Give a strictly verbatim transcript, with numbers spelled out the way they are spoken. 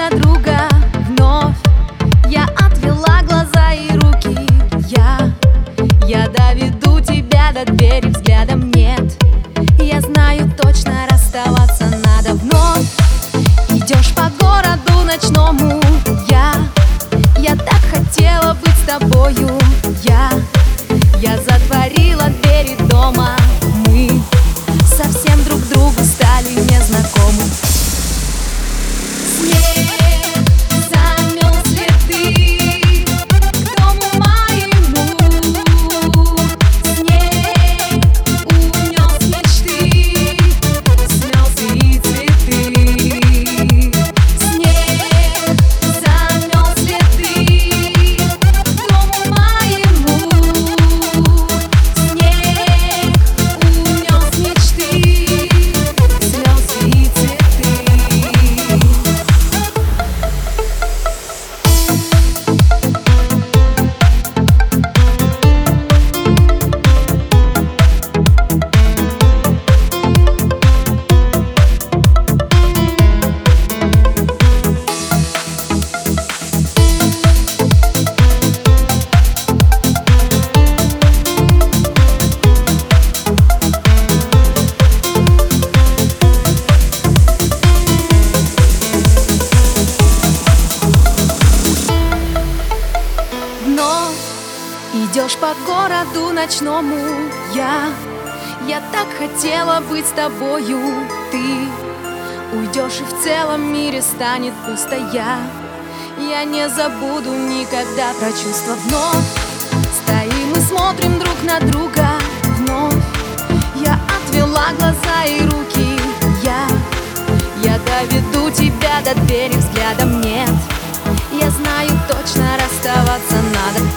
на друга вновь. Я отвела глаза и руки. Я, я доведу тебя до двери, взглядом нет. Я знаю точно, расставаться надо вновь. Идешь по городу ночному. Я, я так хотела быть с тобою. Я, я затворила двери дома. Мы совсем друг другу стали незнакомы. Снег замел следы к дому моему. Снег унес мечты, слезы и цветы. Снег замел следы к дому моему. Снег унес мечты, слезы и цветы. Идешь по городу ночному. Я, я так хотела быть с тобою. Ты уйдешь, и в целом мире станет пусто. Я, я не забуду никогда про чувства вновь. Стоим и смотрим друг на друга вновь. Я отвела глаза и руки. Я, я доведу тебя до двери, взглядом нет. Я знаю точно, расставаться надо.